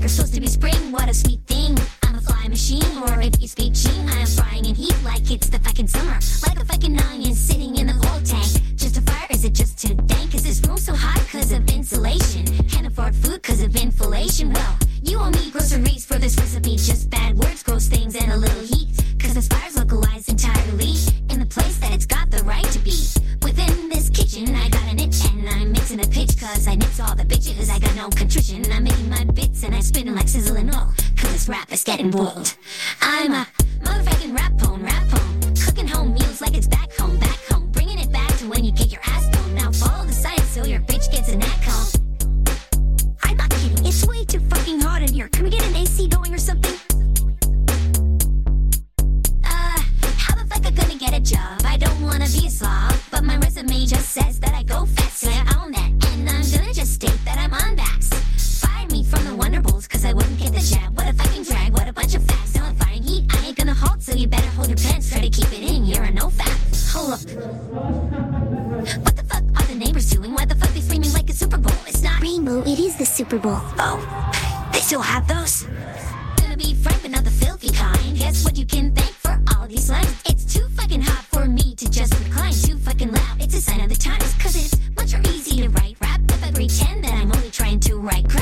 was supposed to be spring, what a sweet thing. I'm a fly machine, or if you speak Ching, I am frying in heat like it's the fucking summer. Like a fucking onion sitting in the cold tank. Just a fire, is it just too dank? Is this room so hot cause of insulation? Can't afford food cause of inflation. Well, you owe me groceries for this recipe. Just bad words, gross things, and a little heat. Cause this fire's localized entirely in the place that it's got the right to be. Within this kitchen, I got a niche, and I'm mixing a pitch cause I nips all the bitches. I got no contrition, I'm making my bits, and I spinning like sizzling oil. Cause this rap is getting bold. I'm a motherfucking rap poem. Cooking home meals like it's back home. Bringing it back to when you get your ass toned. Now follow the science so your bitch gets a neck home. I'm not kidding, it's way too fucking hot in here. Can we get an AC going or something? How the fuck I'm gonna get a job? I don't wanna be a slob, but my resume just says that I go fast, so I own that. And I'm gonna just state that I'm on backs. Fire me from the Wonder Bowls, cause I wouldn't get the jab. What a fucking drag, what a bunch of facts. Now I'm firing heat, I ain't gonna halt, so you better hold your pants. Try to keep it in, you're a no fat. Hold up. What the fuck are the neighbors doing? Why the fuck they screaming like a Super Bowl? It's not Rainbow, it is the Super Bowl. Oh, they still have those? Gonna be frank but not the filthy kind. Guess what you can thank for all these lines? It's too fucking hot for me to just recline. Too fucking loud, it's a sign of the times. Cause it's much more easy to write rap if I pretend that I'm only trying to write crap.